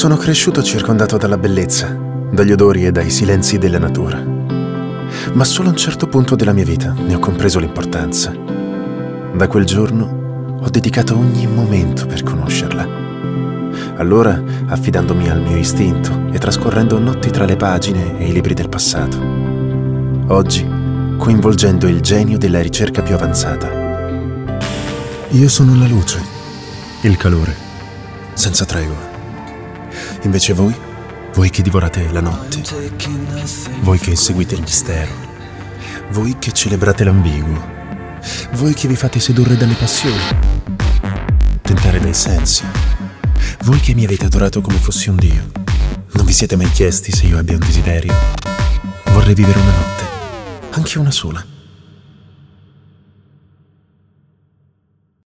Sono cresciuto circondato dalla bellezza, dagli odori e dai silenzi della natura. Ma solo a un certo punto della mia vita ne ho compreso l'importanza. Da quel giorno ho dedicato ogni momento per conoscerla. Allora, affidandomi al mio istinto e trascorrendo notti tra le pagine e i libri del passato. Oggi, coinvolgendo il genio della ricerca più avanzata. Io sono la luce, il calore, senza tregua. Invece voi che divorate la notte, voi che seguite il mistero, voi che celebrate l'ambiguo, voi che vi fate sedurre dalle passioni, tentare dai sensi, voi che mi avete adorato come fossi un dio, non vi siete mai chiesti se io abbia un desiderio? Vorrei vivere una notte, anche una sola.